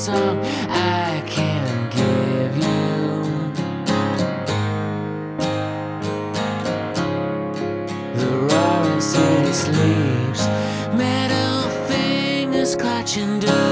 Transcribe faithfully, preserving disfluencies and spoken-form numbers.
song I can give you. The roaring city sleeps, metal fingers clutching doors.